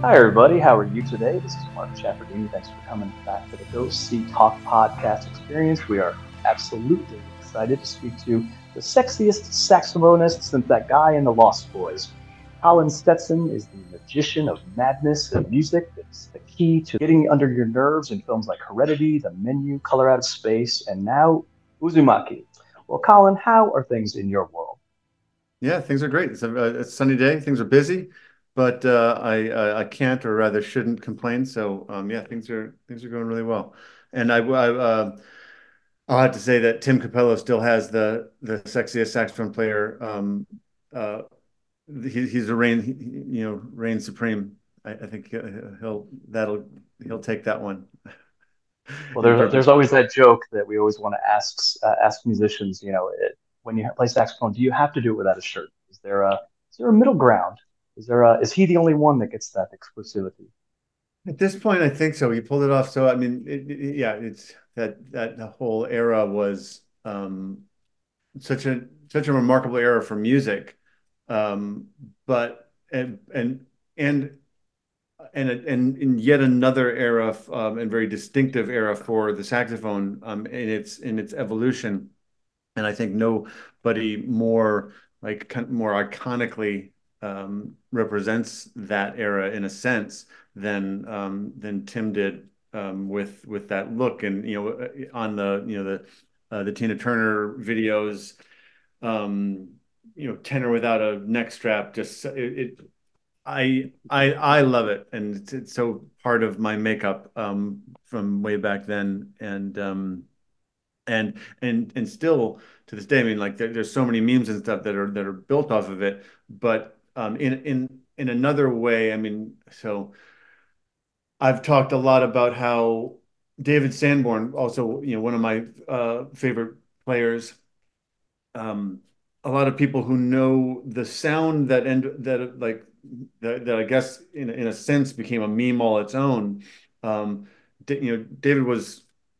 Hi, everybody. How are you today? This is Mark Chaffardini. Thanks for coming back to the Go See Talk podcast experience. We are absolutely excited to speak to the sexiest saxophonist since that guy in the Lost Boys. Colin Stetson is the magician of madness and music that's the key to getting under your nerves in films like Heredity, The Menu, Color Out of Space, and now Uzumaki. Well, Colin, how are things in your world? Yeah, things are great. It's a sunny day. Things are busy, but I can't or rather shouldn't complain. So yeah, things are going really well. And I'll have to say that Tim Capello still has the sexiest saxophone player. Uh, he's a reign supreme. I think he'll take that one Well, in there's perpetuity. always that joke that we always want to ask musicians. When you play saxophone, do you have to do it without a shirt? Is there a middle ground? Is he the only one that gets that exclusivity? At this point, I think so. He pulled it off. So I mean, yeah, it's that the whole era was such a remarkable era for music, um, but and and yet another era and very distinctive era for the saxophone in its evolution. And I think nobody more more iconically represents that era in a sense than Tim did with that look and on the Tina Turner videos, um, tenor without a neck strap, just I love it, and it's so part of my makeup from way back then, and still to this day. I mean, like there's so many memes and stuff that are built off of it, but in another way, I mean, so I've talked a lot about how David Sanborn, also one of my favorite players. Um, a lot of people who know the sound that I guess in a sense became a meme all its own. Um, David was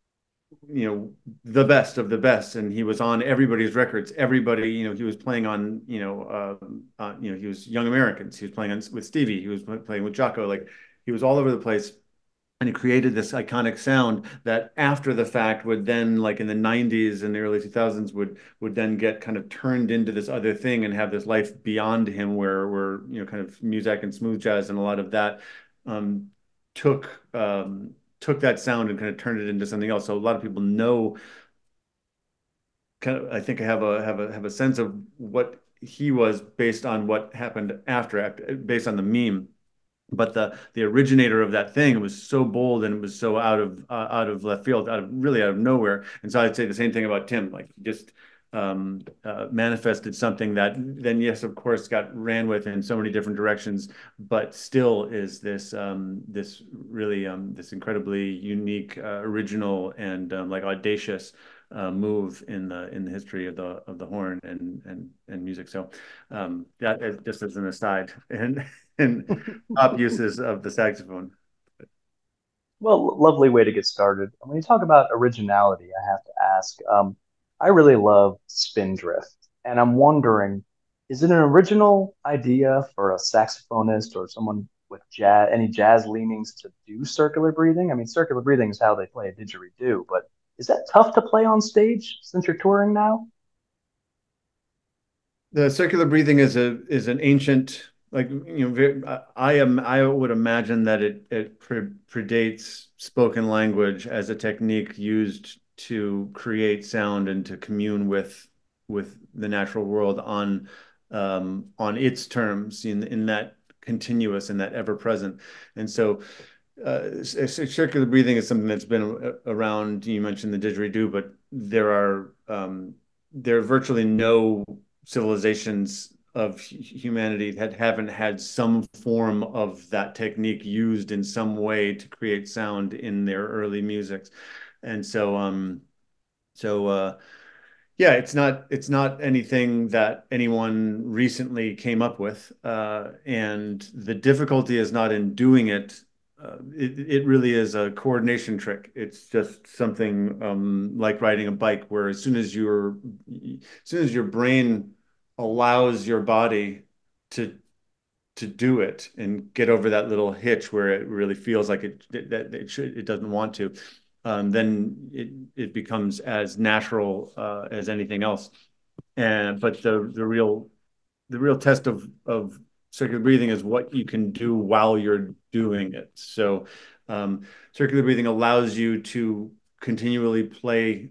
the best of the best, and he was on everybody's records. Everybody, he was playing on he was Young Americans. He was playing with Stevie. He was playing with Jocko. Like he was all over the place. And he created this iconic sound that after the fact would then, like in the 90s and the early 2000s, would then get kind of turned into this other thing and have this life beyond him where kind of music and smooth jazz and a lot of that um, took took that sound and kind of turned it into something else. So a lot of people know kind of, I think I have a sense of what he was based on what happened after based on the meme. But the originator of that thing was so bold and it was so out of left field, out of nowhere. And so I'd say the same thing about Tim. Like just manifested something that then, yes, of course, got ran with in so many different directions, but still is this really this incredibly unique, original, and like audacious move in the history of the horn and music. So that is just as an aside, and top uses of the saxophone. Well, lovely way to get started. When you talk about originality, I have to ask. I really love Spindrift, and I'm wondering, is it an original idea for a saxophonist or someone with any jazz leanings to do circular breathing? I mean, circular breathing is how they play a didgeridoo, but is that tough to play on stage since you're touring now? The circular breathing is an ancient, like I would imagine that it predates spoken language as a technique used to create sound and to commune with the natural world on its terms in that continuous and that ever present. And so circular breathing is something that's been around. You mentioned the didgeridoo, but there are virtually no civilizations of humanity that haven't had some form of that technique used in some way to create sound in their early musics. And so yeah, it's not anything that anyone recently came up with, and the difficulty is not in doing it. It really is a coordination trick. It's just something like riding a bike, where as soon as your brain allows your body to to do it and get over that little hitch where it really feels like it doesn't want to, then it becomes as natural as anything else. And but the real test of circular breathing is what you can do while you're doing it. So circular breathing allows you to continually play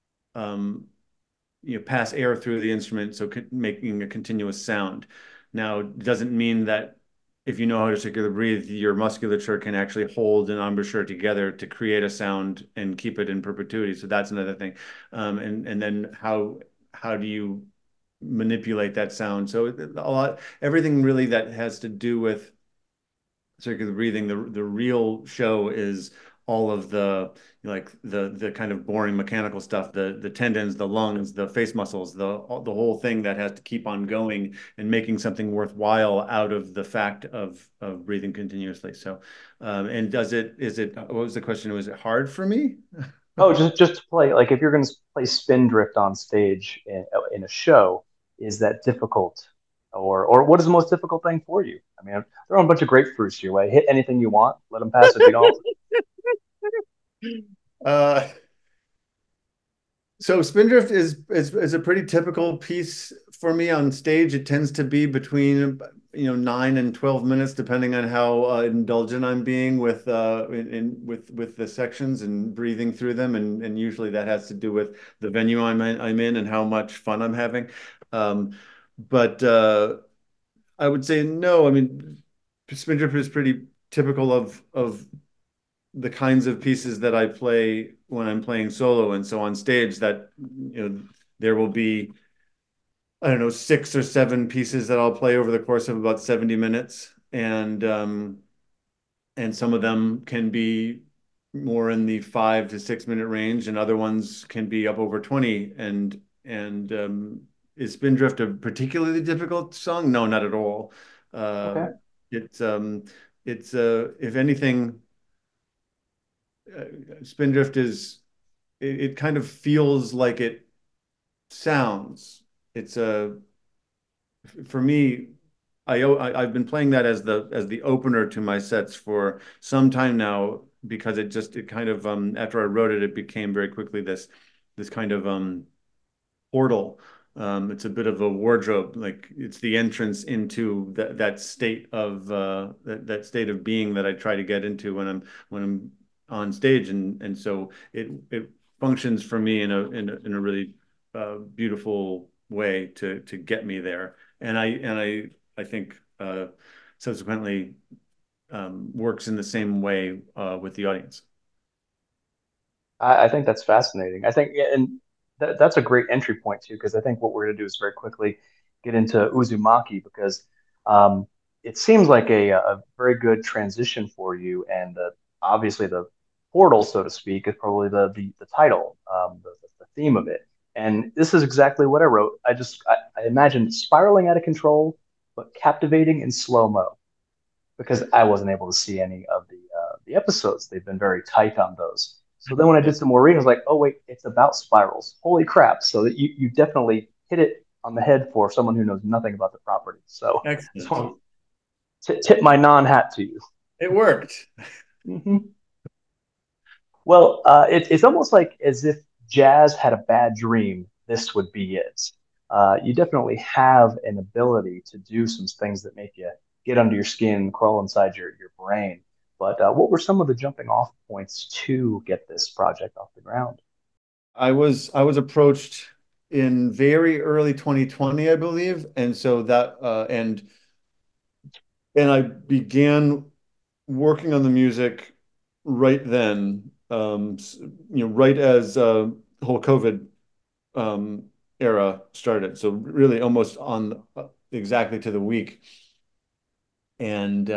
pass air through the instrument, so making a continuous sound. Now, it doesn't mean that if you know how to circular breathe, your musculature can actually hold an embouchure together to create a sound and keep it in perpetuity. So that's another thing. And then how do you manipulate that sound? So everything really that has to do with circular breathing, the real show is all of the like the kind of boring mechanical stuff, the tendons, the lungs, the face muscles, the whole thing that has to keep on going and making something worthwhile out of the fact of breathing continuously. So, and what was the question? Was it hard for me? Oh, just to play, like if you're going to play Spindrift on stage in a show, is that difficult, or what is the most difficult thing for you? I mean, I'm throwing a bunch of grapefruits your way. Hit anything you want, let them pass if you don't. Uh, So Spindrift is a pretty typical piece for me on stage. It tends to be between 9 and 12 minutes, depending on how indulgent I'm being with with the sections and breathing through them, and usually that has to do with the venue I'm in and how much fun I'm having. Um, but I would say no. I mean, Spindrift is pretty typical of the kinds of pieces that I play when I'm playing solo. And so on stage that, there will be, I don't know, 6 or 7 pieces that I'll play over the course of about 70 minutes. And some of them can be more in the 5 to 6 minute range, and other ones can be up over 20. And is Spindrift a particularly difficult song? No, not at all. Uh, Okay. it's if anything, Spindrift it kind of feels like it sounds. It's a For me, I've been playing that as the opener to my sets for some time now, because it kind of after I wrote it, it became very quickly this kind of portal. It's a bit of a wardrobe, like it's the entrance into that state of that state of being that I try to get into when I'm on stage, and so it functions for me in a really beautiful way to get me there, and I think subsequently works in the same way with the audience. I think that's fascinating. I think, yeah, and that's a great entry point too, because I think what we're going to do is very quickly get into Uzumaki because um, it seems like a very good transition for you, and obviously the portal, so to speak, is probably the title, the theme of it. And this is exactly what I wrote. I imagined spiraling out of control, but captivating in slow mo because I wasn't able to see any of the episodes. They've been very tight on those. So then when I did some more reading, I was like, oh wait, it's about spirals. Holy crap! So that you definitely hit it on the head for someone who knows nothing about the property. So just Excellent. want to tip my non hat to you. It worked. Mm-hmm. Well, it's almost like as if jazz had a bad dream. This would be it. You definitely have an ability to do some things that make you get under your skin, crawl inside your brain. But what were some of the jumping off points to get this project off the ground? I was approached in very early 2020, I believe, and so that and I began working on the music right then, right as the whole COVID um, era started. So really, almost on exactly to the week, and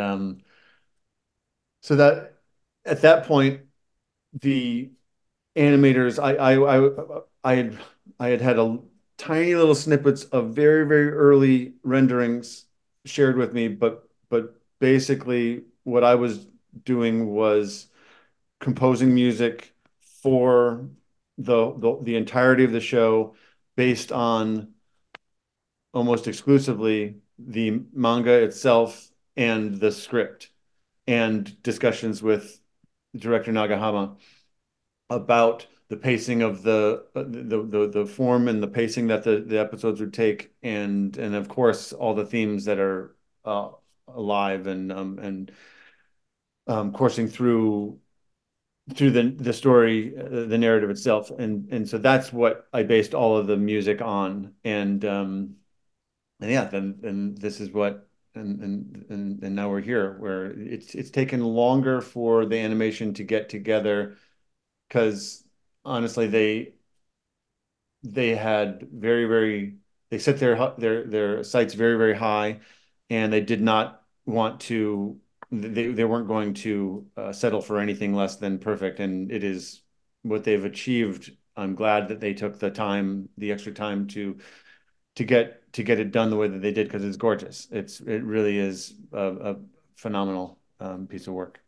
so that at that point, the animators, I had a tiny little snippets of very, very early renderings shared with me, but basically what I was doing was composing music for the entirety of the show based on almost exclusively the manga itself and the script and discussions with director Nagahama about the pacing of the form and the pacing that the episodes would take, and of course all the themes that are alive and coursing through the story, the narrative itself, and so that's what I based all of the music on, and yeah, then this is what. And now we're here where it's taken longer for the animation to get together because honestly they had they set their sights very high, and they did not want to they weren't going to settle for anything less than perfect, and it is what they've achieved. I'm glad that they took the extra time to get it done the way that they did because it's gorgeous. It really is a phenomenal piece of work.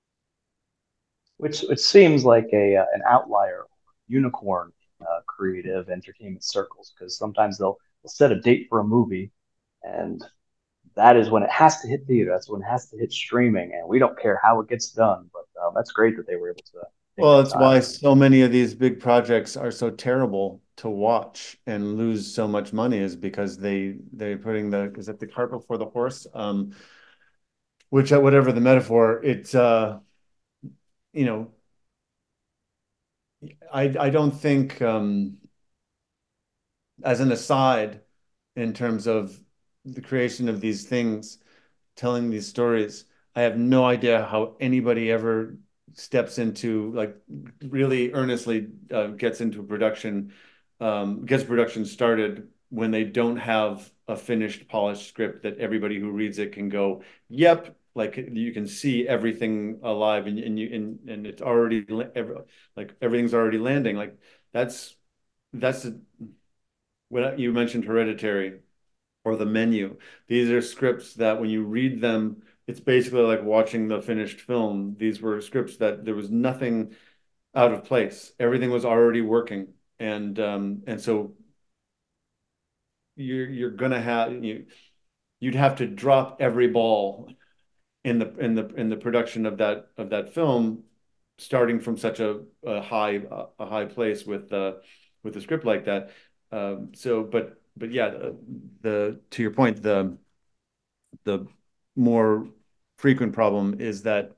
which seems like a an outlier, unicorn, creative entertainment circles, because sometimes they'll set a date for a movie, and that is when it has to hit theater. That's when it has to hit streaming, and we don't care how it gets done. But that's great that they were able to take Well, their it's time. why so many of these big projects are so terrible to watch and lose so much money is because they're putting the is it the cart before the horse? Which whatever the metaphor, it's you know, I don't think as an aside in terms of the creation of these things, telling these stories. I have no idea how anybody ever steps into like really earnestly gets production started when they don't have a finished, polished script that everybody who reads it can go, "Yep." Like you can see everything alive, and it's already like everything's already landing. Like that's that's what you mentioned, Hereditary or The Menu. These are scripts that when you read them, it's basically like watching the finished film. These were scripts that there was nothing out of place. Everything was already working. And so you're gonna you'd have to drop every ball in the production of that film, starting from such a high place with a script like that. But yeah, the to your point, the more frequent problem is that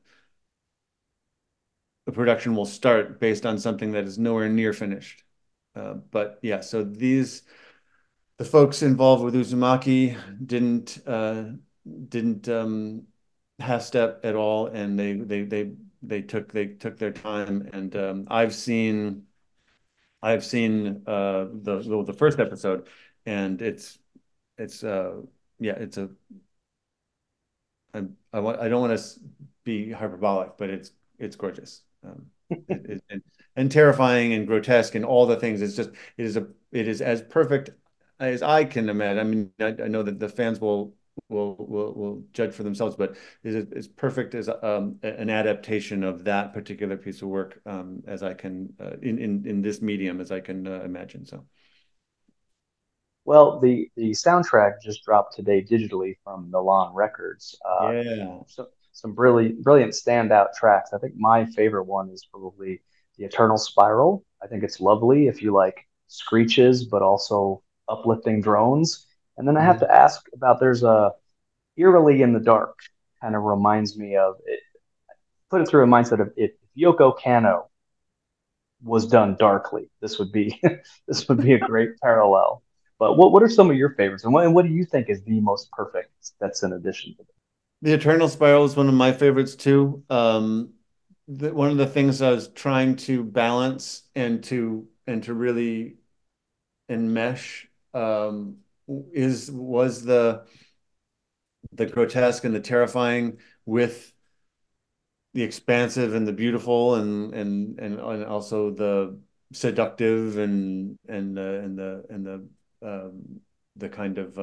a production will start based on something that is nowhere near finished. But yeah, so the folks involved with Uzumaki didn't half step at all, and they took their time. And I've seen the first episode, and it's yeah I don't want to be hyperbolic, but it's gorgeous. And terrifying and grotesque and all the things. It is as perfect as I can imagine. I mean, I know that the fans will judge for themselves, but is as perfect as an adaptation of that particular piece of work as I can in this medium as I can imagine. So Well, the soundtrack just dropped today digitally from Milan Records. yeah. Some brilliant standout tracks. I think my favorite one is probably the Eternal Spiral. I think it's lovely if you like screeches, but also uplifting drones. And then I have Mhm. to ask about there's a Eerily in the Dark. Kind of reminds me of it. Put it through a mindset of if Yoko Kanno was done darkly, this would be this would be a great parallel. But what are some of your favorites, and what do you think is the most perfect that's in addition to The Eternal Spiral is one of my favorites too. One of the things I was trying to balance and to really enmesh was the grotesque and the terrifying with the expansive and the beautiful and also the seductive and the kind of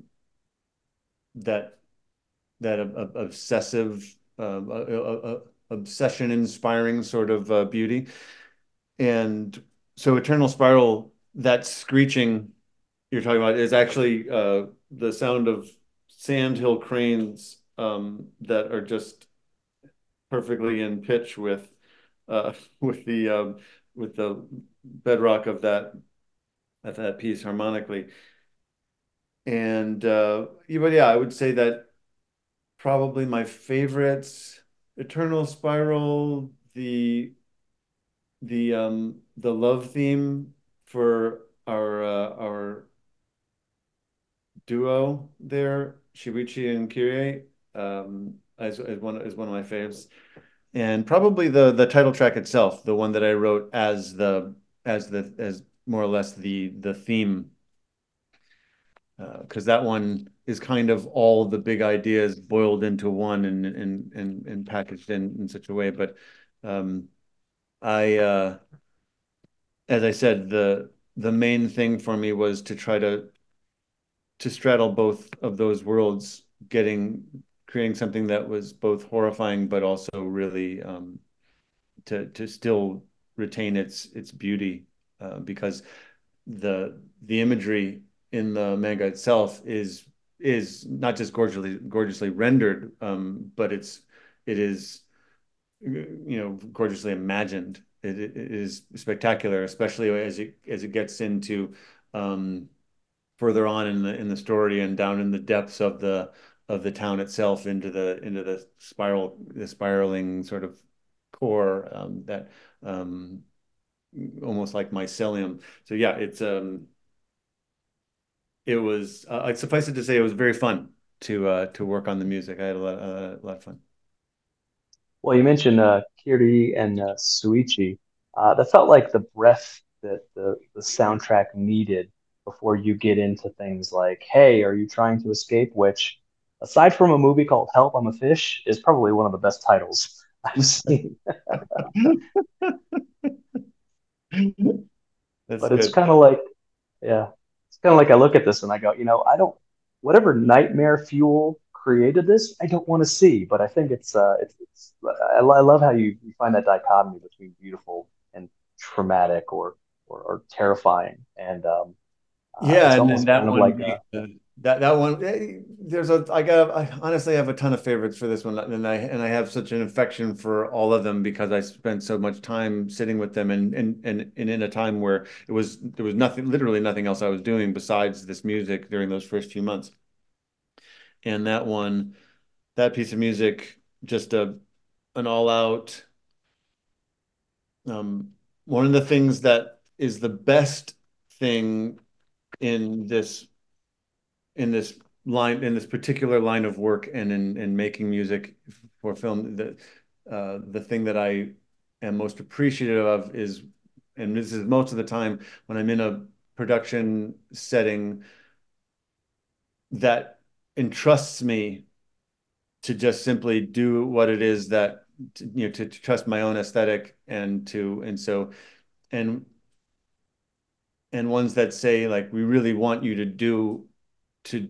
that that obsessive obsession inspiring sort of beauty. And so Eternal Spiral, that screeching you're talking about is actually the sound of sandhill cranes that are just perfectly in pitch uh, with the with the bedrock of that piece harmonically. And but yeah, I would say that probably my favorites, Eternal Spiral, the love theme for our duo there, Shuichi and Kyrie, as one of my faves. And probably the title track itself, the one that I wrote as more or less the theme, because that one is kind of all the big ideas boiled into one and packaged in such a way. But um, I as I said, the main thing for me was to try to straddle both of those worlds, creating something that was both horrifying but also really to still retain its beauty, because the imagery in the manga itself is not just gorgeously rendered, but it is gorgeously imagined. It is spectacular, especially as it gets into um, further on in the story and down in the depths of the town itself into the spiraling sort of core, that um, almost like mycelium. So yeah, it was suffice it to say it was very fun to work on the music. I had a lot of fun. Well, you mentioned Kiri and Suichi. That felt like the breath that the soundtrack needed before you get into things like, "Hey, are you trying to escape?" Which, aside from a movie called Help, I'm a Fish, is probably one of the best titles I've seen. That's But it's good. kind of like, yeah, it's kind of like I look at this and I go, I don't, whatever nightmare fuel created this, I don't want to see. But I think I love how you find that dichotomy between beautiful and traumatic or terrifying. And Yeah, it's and almost that kind of one like being that one, I honestly have a ton of favorites for this one, and I have such an affection for all of them because I spent so much time sitting with them, and in a time where there was nothing, literally nothing else I was doing besides this music during those first few months. And that piece of music, just an all out, um one of the things that is the best thing in this in this particular line of work and in making music for film, the thing that I am most appreciative of is, and this is most of the time when I'm in a production setting that entrusts me to just simply do what it is that to trust my own aesthetic and so and and ones that say like we really want you to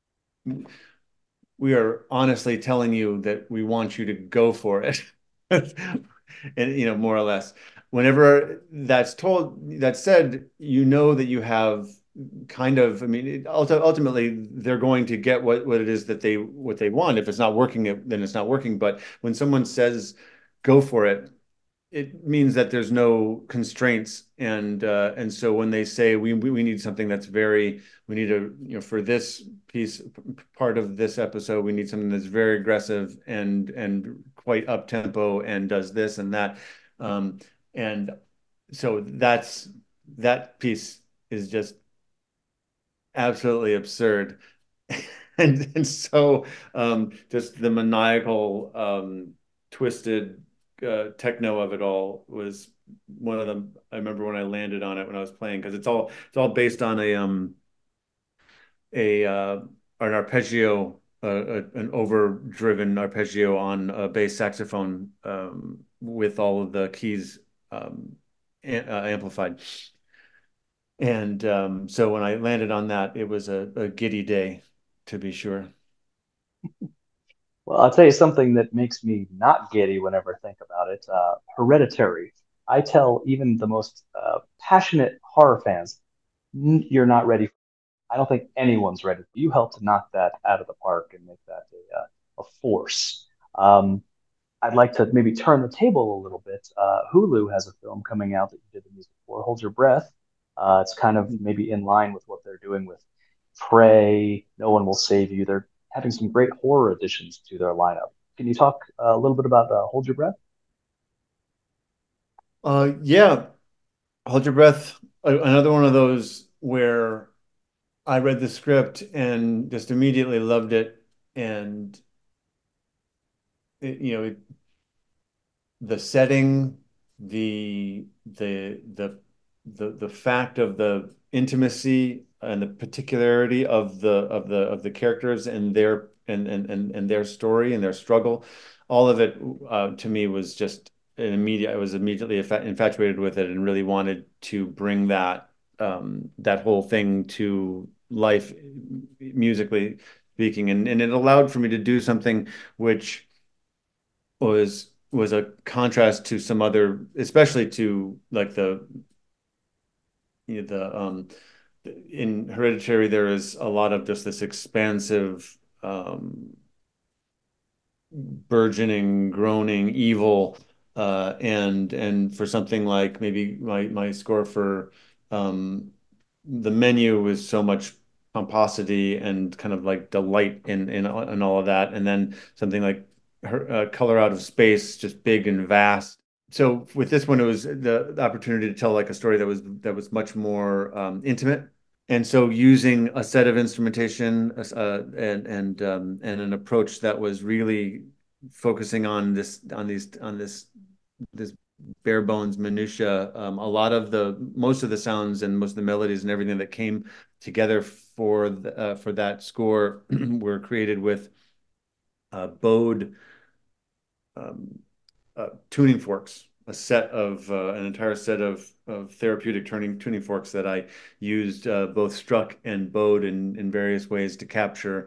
we are honestly telling you that we want you to go for it. And more or less, whenever that's said, that you have kind of, I mean, ultimately they're going to get what it is that what they want. If it's not working, then it's not working. But when someone says go for it means that there's no constraints, and so when they say we need something that's very, we need a, for this piece, part of this episode, we need something that's very aggressive and quite up tempo and does this and that, and so that piece is just absolutely absurd. And so just the maniacal, twisted techno of it all was one of them. I remember when I landed on it when I was playing, because it's all based on a an arpeggio, an overdriven arpeggio on a bass saxophone, with all of the keys amplified. And so when I landed on that, it was a giddy day, to be sure. well, I'll tell you something that makes me not giddy whenever I think about it. Hereditary. I tell even the most passionate horror fans, You're not ready." I don't think anyone's ready. You helped to knock that out of the park and make that a force. Um, I'd like to maybe turn the table a little bit. Hulu has a film coming out that you did the music for, Hold Your Breath. It's kind of maybe in line with what they're doing with Prey, No One Will Save You. They're having some great horror additions to their lineup. Can you talk a little bit about Hold Your Breath? Yeah, Hold Your Breath. Another one of those where I read the script and just immediately loved it, and it, the setting, the fact of the intimacy and the particularity of the characters and their story and their struggle, all of it to me was just an immediate. I was immediately infatuated with it and really wanted to bring that whole thing to life, musically speaking, and it allowed for me to do something which was a contrast to some other, especially to like the in Hereditary, there is a lot of just this expansive, burgeoning, groaning evil, and for something like maybe my score for um, the menu was so much pomposity and kind of like delight in all of that, and then something like Color Out of Space, just big and vast. So with this one, it was the opportunity to tell like a story that was much more intimate. And so using a set of instrumentation and an approach that was really focusing on this bare bones minutia. A lot of most of the sounds and most of the melodies and everything that came together for that score were created with bowed um, tuning forks, an entire set of therapeutic tuning forks that I used, both struck and bowed in various ways to capture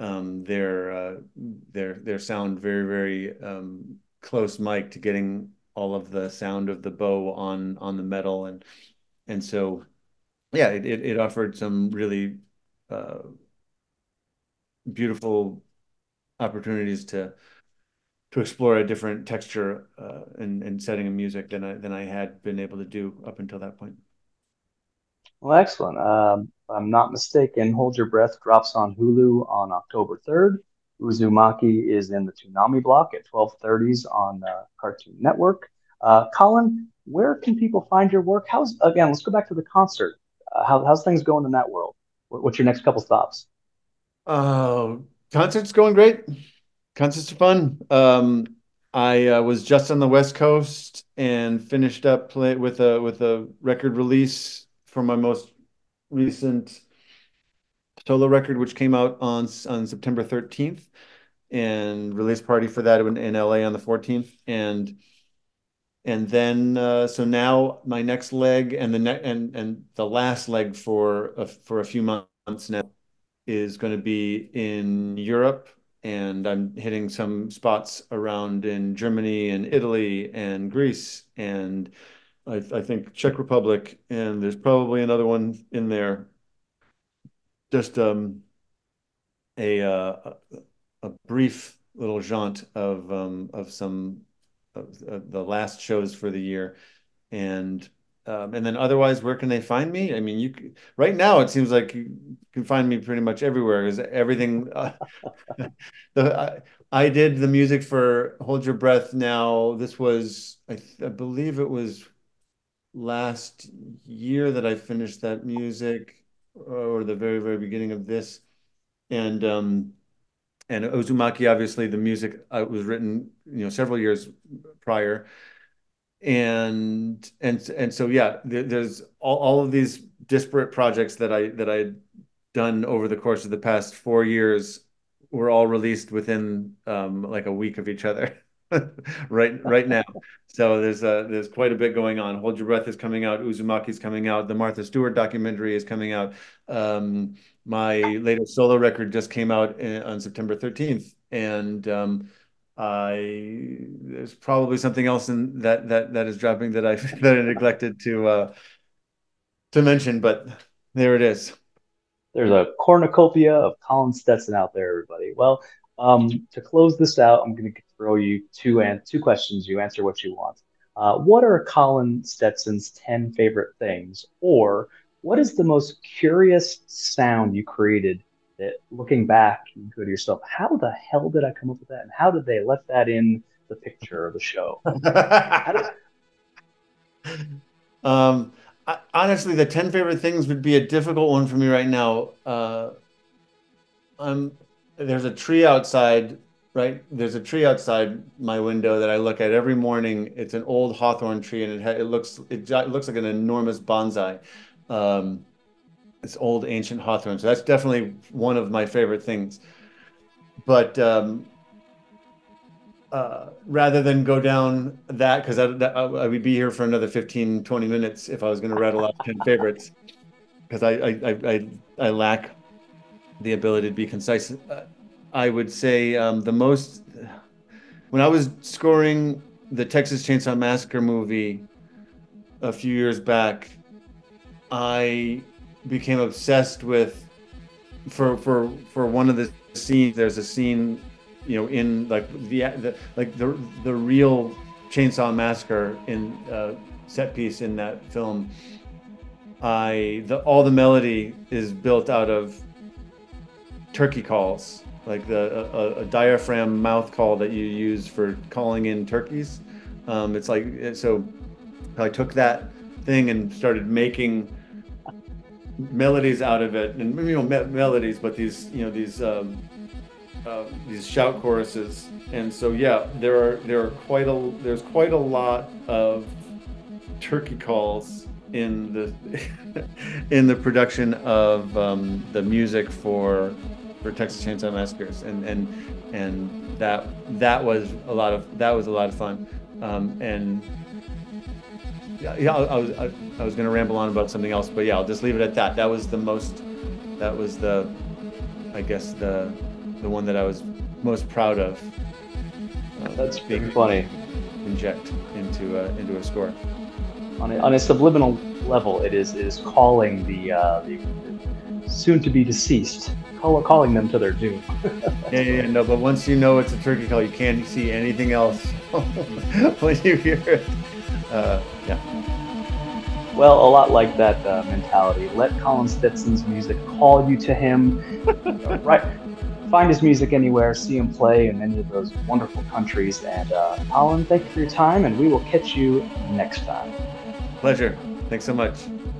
their sound very, very close mic to getting all of the sound of the bow on the metal, and so yeah, it offered some really uh, beautiful opportunities to explore a different texture and setting of music than I had been able to do up until that point. Well, excellent. If I'm not mistaken, Hold Your Breath drops on Hulu on October 3rd. Uzumaki is in the Toonami block at 12:30s on Cartoon Network. Colin, where can people find your work? Let's go back to the concert. How's things going in that world? What's your next couple stops? Uh, Concerts going great. Concerts are fun. I was just on the West Coast and finished up play with a record release for my most recent solo record, which came out on September 13th, and release party for that in LA on the 14th, and then so now my next leg and the last leg for a few months now is going to be in Europe, and I'm hitting some spots around in Germany and Italy and Greece and I think Czech Republic, and there's probably another one in there. Just a uh, a brief little jaunt of some of the last shows for the year, and and then otherwise, where can they find me? I mean, right now it seems like you can find me pretty much everywhere because everything. I did the music for Hold Your Breath. Now, this was I believe it was last year that I finished that music, or the very, very beginning of this. And and Uzumaki, obviously, the music was written, several years prior. And so yeah, there's all of these disparate projects that I had done over the course of the past 4 years were all released within like a week of each other right now. So there's quite a bit going on. Hold Your Breath is coming out. Uzumaki's coming out. The Martha Stewart documentary is coming out. My latest solo record just came out on September 13th, and there's probably something else in that is dropping that I that I neglected to mention, but there it is. There's a cornucopia of Colin Stetson out there, everybody. Well, To close this out, I'm going to throw you two questions. You answer what you want. What are Colin Stetson's 10 favorite things? Or what is the most curious sound you created that looking back, you go to yourself, how the hell did I come up with that? And how did they let that in the picture of the show? How did, Um, Honestly, the 10 favorite things would be a difficult one for me right now. I'm there's a tree outside, right? There's a tree outside my window that I look at every morning. It's an old hawthorn tree, and it looks like an enormous bonsai. Um, it's old ancient hawthorn, so that's definitely one of my favorite things. But rather than go down that, because I would be here for another 15, 20 minutes if I was going to rattle off 10 favorites, because I lack the ability to be concise. I would say the most, when I was scoring the Texas Chainsaw Massacre movie a few years back, I became obsessed with, for one of the scenes, there's a scene, in like the real Chainsaw Massacre in set piece in that film. All the melody is built out of turkey calls, like a diaphragm mouth call that you use for calling in turkeys. It's like, so I took that thing and started making melodies out of it, and melodies, but these shout choruses. And so yeah, there's quite a lot of turkey calls in the in the production of the music for Texas Chainsaw Massacres, and that was a lot of fun. And yeah, I was going to ramble on about something else, but yeah, I'll just leave it at that. That was I guess the one that I was most proud of. that's being funny. Inject into a score. On a subliminal level, it is calling the soon to be deceased, calling them to their doom. Yeah, no, but once you know it's a turkey call, you can't see anything else when you hear it. Yeah. Well, a lot like that mentality. Let Colin Stetson's music call you to him. Right. Find his music anywhere, see him play in any of those wonderful countries. And Colin, thank you for your time, and we will catch you next time. Pleasure. Thanks so much.